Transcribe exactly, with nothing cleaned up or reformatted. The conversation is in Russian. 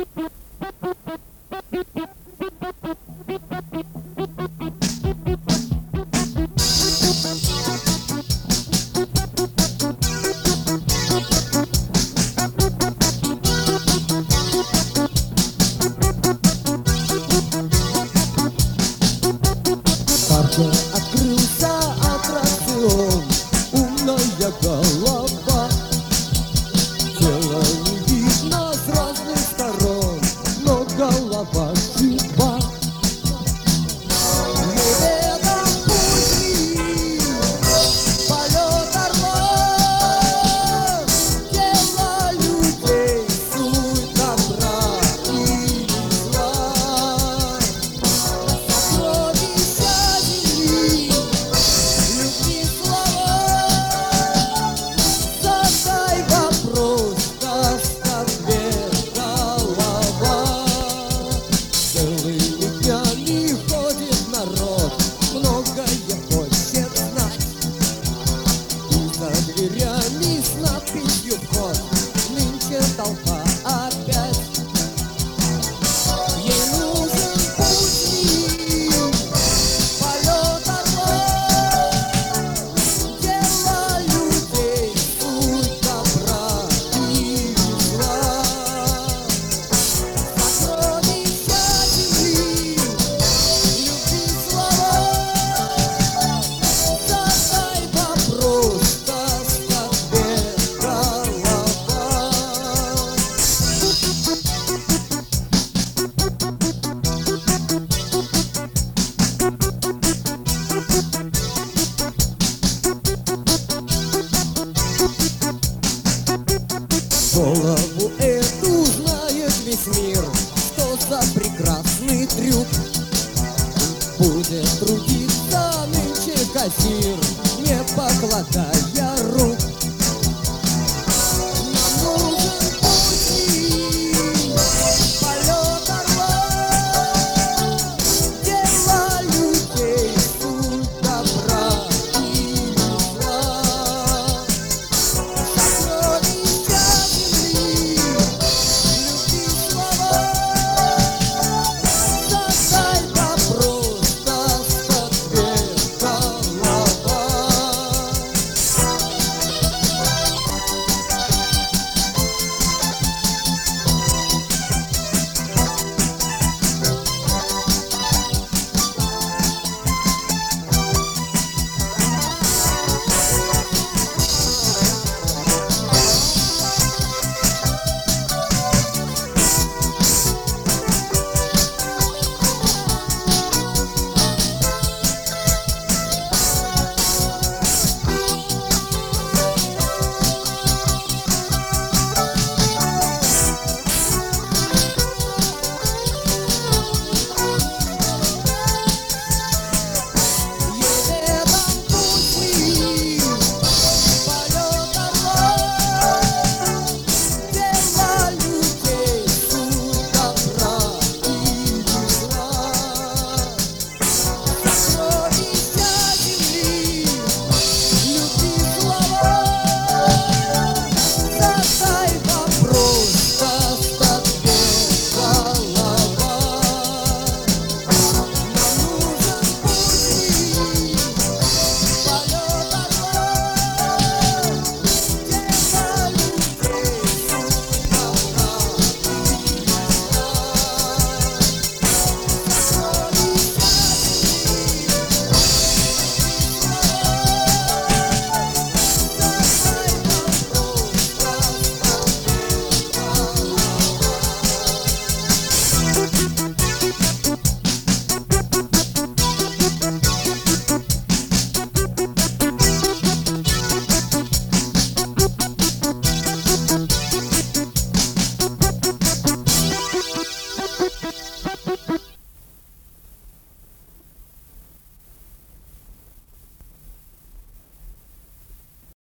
Открылся аттракцион, умная голова. Тело не видно с разных сторон, но голова жива. Мы это пути, полет орла, тело людей, суть добра и зла. Сокровища земли, любви слова. Задай вопрос, даст ответ голова. Целыми днями ходит народ, многое хочет знать. И за дверями с надписью «Вход» нынче толпа опять. Ей нужен путь, полет орла, дело людей, суть добра и зла. Сокровища земли, любви слова. Задай вопрос, даст ответ голова. Голову эту знает весь мир, что за прекрасный трюк. Будет трудиться нынче кассир,